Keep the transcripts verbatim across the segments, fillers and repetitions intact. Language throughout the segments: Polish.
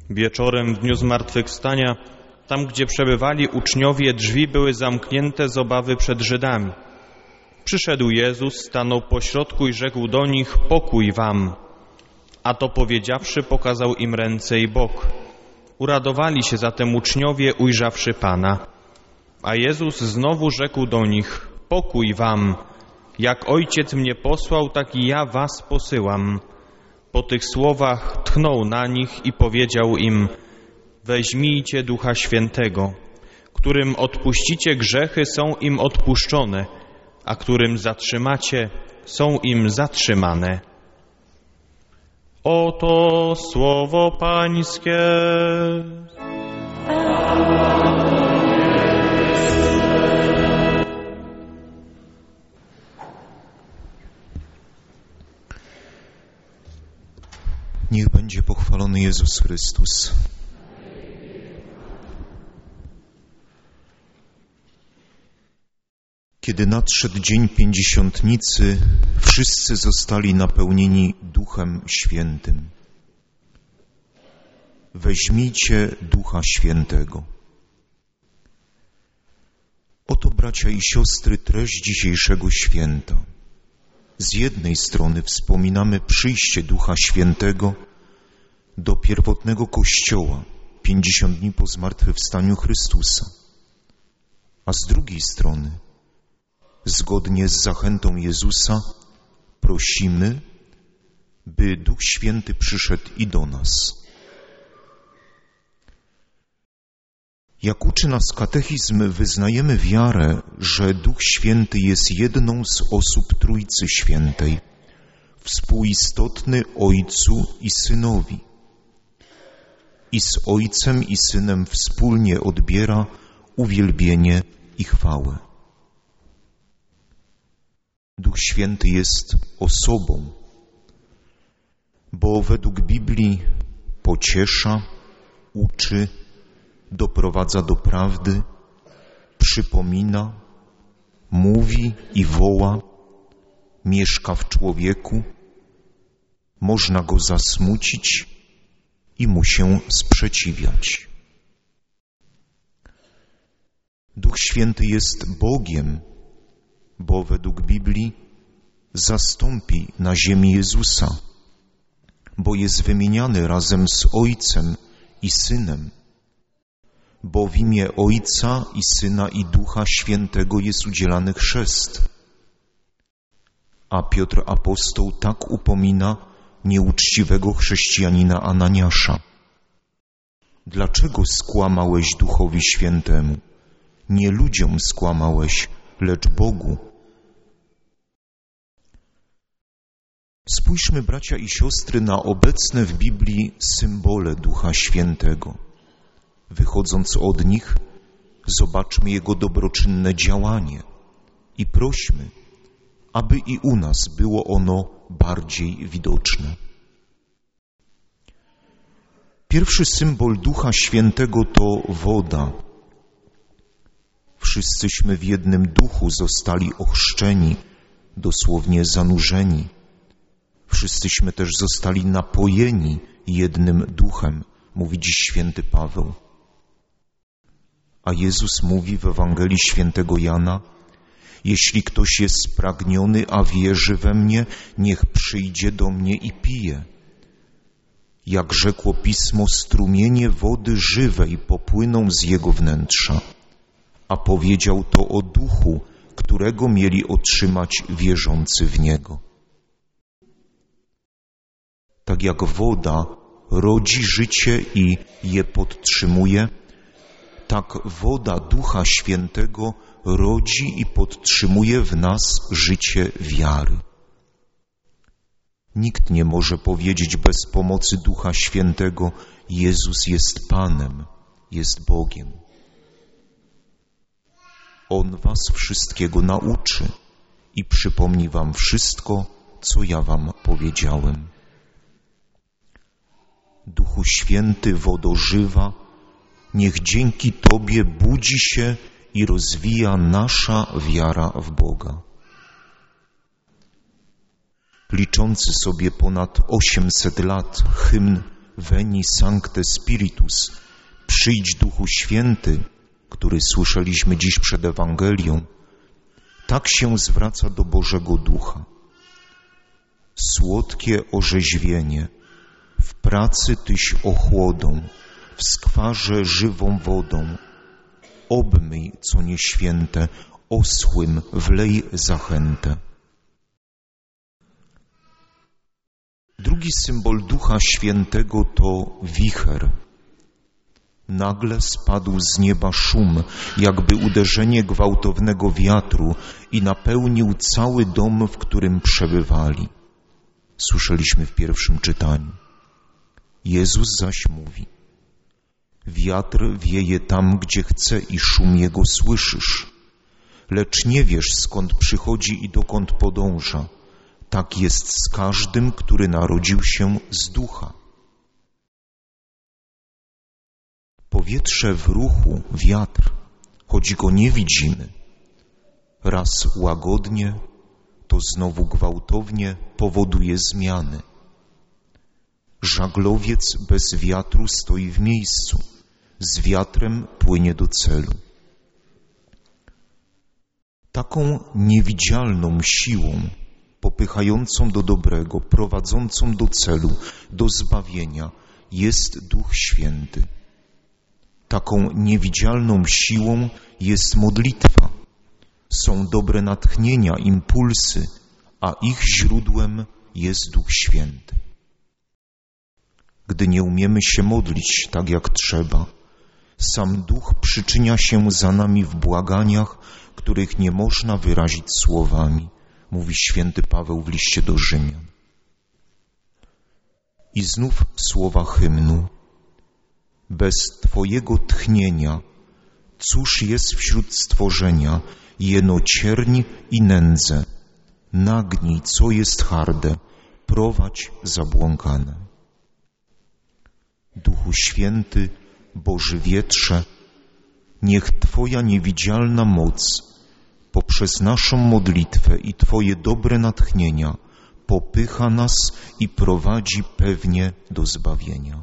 Wieczorem w dniu zmartwychwstania, tam gdzie przebywali uczniowie, drzwi były zamknięte z obawy przed Żydami. Przyszedł Jezus, stanął pośrodku i rzekł do nich: pokój wam. A to powiedziawszy, pokazał im ręce i bok. Uradowali się zatem uczniowie, ujrzawszy Pana. A Jezus znowu rzekł do nich: pokój wam. Jak Ojciec mnie posłał, tak i ja was posyłam. Po tych słowach tchnął na nich i powiedział im: weźmijcie Ducha Świętego. Którym odpuścicie grzechy, są im odpuszczone, a którym zatrzymacie, są im zatrzymane. Oto słowo Pańskie. Niech będzie pochwalony Jezus Chrystus. Kiedy nadszedł dzień pięćdziesiątnicy, wszyscy zostali napełnieni Duchem Świętym. Weźmijcie Ducha Świętego. Oto, bracia i siostry, treść dzisiejszego święta. Z jednej strony wspominamy przyjście Ducha Świętego do pierwotnego Kościoła pięćdziesiąt dni po zmartwychwstaniu Chrystusa, a z drugiej strony, zgodnie z zachętą Jezusa, prosimy, by Duch Święty przyszedł i do nas. Jak uczy nas katechizm, wyznajemy wiarę, że Duch Święty jest jedną z osób Trójcy Świętej, współistotny Ojcu i Synowi. I z Ojcem i Synem wspólnie odbiera uwielbienie i chwałę. Duch Święty jest osobą, bo według Biblii pociesza, uczy, doprowadza do prawdy, przypomina, mówi i woła, mieszka w człowieku, można go zasmucić i mu się sprzeciwiać. Duch Święty jest Bogiem, bo według Biblii zastąpi na ziemi Jezusa, bo jest wymieniany razem z Ojcem i Synem, bo w imię Ojca i Syna i Ducha Świętego jest udzielany chrzest. A Piotr apostoł tak upomina nieuczciwego chrześcijanina Ananiasza. Dlaczego skłamałeś Duchowi Świętemu? Nie ludziom skłamałeś, lecz Bogu. Spójrzmy, bracia i siostry, na obecne w Biblii symbole Ducha Świętego. Wychodząc od nich, zobaczmy Jego dobroczynne działanie i prośmy, aby i u nas było ono bardziej widoczne. Pierwszy symbol Ducha Świętego to woda. Wszyscyśmy w jednym duchu zostali ochrzczeni, dosłownie zanurzeni. Wszyscyśmy też zostali napojeni jednym duchem, mówi dziś święty Paweł. A Jezus mówi w Ewangelii świętego Jana: jeśli ktoś jest spragniony, a wierzy we mnie, niech przyjdzie do mnie i pije. Jak rzekło Pismo, strumienie wody żywej popłyną z jego wnętrza. A powiedział to o duchu, którego mieli otrzymać wierzący w Niego. Tak jak woda rodzi życie i je podtrzymuje, tak woda Ducha Świętego rodzi i podtrzymuje w nas życie wiary. Nikt nie może powiedzieć bez pomocy Ducha Świętego: Jezus jest Panem, jest Bogiem. On was wszystkiego nauczy i przypomni wam wszystko, co ja wam powiedziałem. Duchu Święty, wodo żywa, niech dzięki Tobie budzi się i rozwija nasza wiara w Boga. Liczący sobie ponad osiemset lat hymn Veni Sancte Spiritus, przyjdź Duchu Święty, który słyszeliśmy dziś przed Ewangelią, tak się zwraca do Bożego Ducha. Słodkie orzeźwienie, w pracy Tyś ochłodą, w skwarze żywą wodą, obmyj, co nieświęte, oschłym wlej zachętę. Drugi symbol Ducha Świętego to wicher. Nagle spadł z nieba szum, jakby uderzenie gwałtownego wiatru i napełnił cały dom, w którym przebywali. Słyszeliśmy w pierwszym czytaniu. Jezus zaś mówi: wiatr wieje tam, gdzie chce i szum jego słyszysz, lecz nie wiesz, skąd przychodzi i dokąd podąża. Tak jest z każdym, który narodził się z Ducha. Powietrze w ruchu, wiatr, choć go nie widzimy, raz łagodnie, to znowu gwałtownie powoduje zmiany. Żaglowiec bez wiatru stoi w miejscu, z wiatrem płynie do celu. Taką niewidzialną siłą, popychającą do dobrego, prowadzącą do celu, do zbawienia, jest Duch Święty. Taką niewidzialną siłą jest modlitwa. Są dobre natchnienia, impulsy, a ich źródłem jest Duch Święty. Gdy nie umiemy się modlić tak jak trzeba, sam Duch przyczynia się za nami w błaganiach, których nie można wyrazić słowami, mówi święty Paweł w liście do Rzymian. I znów słowa hymnu. Bez Twojego tchnienia, cóż jest wśród stworzenia, jeno cierń i nędzę, nagnij, co jest harde, prowadź zabłąkane. Duchu Święty, Boży wietrze, niech Twoja niewidzialna moc poprzez naszą modlitwę i Twoje dobre natchnienia popycha nas i prowadzi pewnie do zbawienia.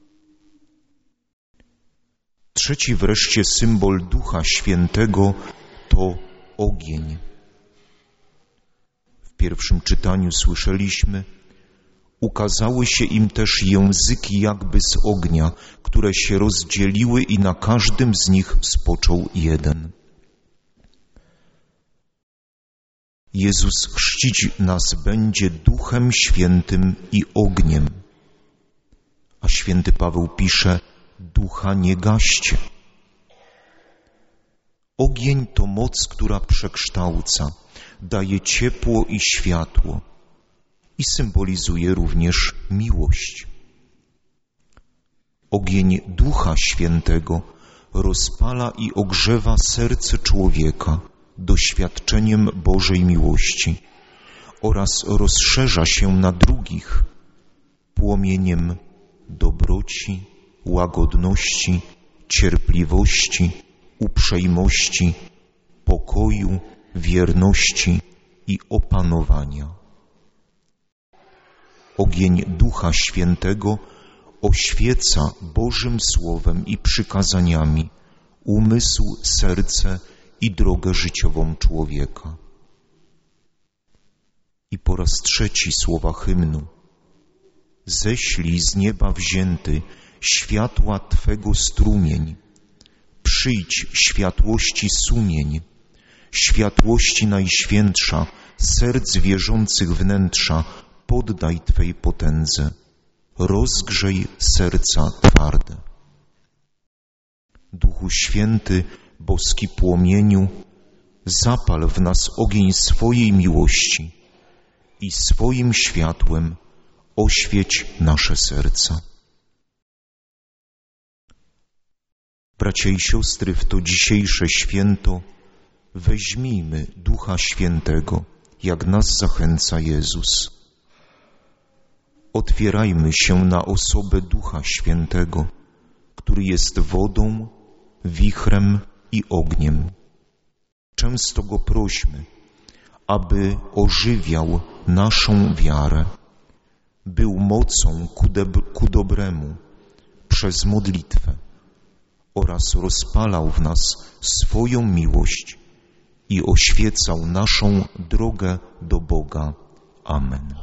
Trzeci wreszcie symbol Ducha Świętego to ogień. W pierwszym czytaniu słyszeliśmy: ukazały się im też języki jakby z ognia, które się rozdzieliły i na każdym z nich spoczął jeden. Jezus chrzcić nas będzie Duchem Świętym i ogniem. A święty Paweł pisze: Ducha nie gaście. Ogień to moc, która przekształca, daje ciepło i światło i symbolizuje również miłość. Ogień Ducha Świętego rozpala i ogrzewa serce człowieka doświadczeniem Bożej miłości oraz rozszerza się na drugich płomieniem dobroci, łagodności, cierpliwości, uprzejmości, pokoju, wierności i opanowania. Ogień Ducha Świętego oświeca Bożym Słowem i przykazaniami umysł, serce i drogę życiową człowieka. I po raz trzeci słowa hymnu. Ześlij z nieba wzięty światła Twego strumień, przyjdź światłości sumień, światłości najświętsza, serc wierzących wnętrza, poddaj Twej potędze, rozgrzej serca twarde. Duchu Święty, boski płomieniu, zapal w nas ogień swojej miłości i swoim światłem oświeć nasze serca. Bracia i siostry, w to dzisiejsze święto weźmijmy Ducha Świętego, jak nas zachęca Jezus. Otwierajmy się na osobę Ducha Świętego, który jest wodą, wichrem i ogniem. Często Go prośmy, aby ożywiał naszą wiarę, był mocą ku, deb- ku dobremu przez modlitwę oraz rozpalał w nas swoją miłość i oświecał naszą drogę do Boga. Amen.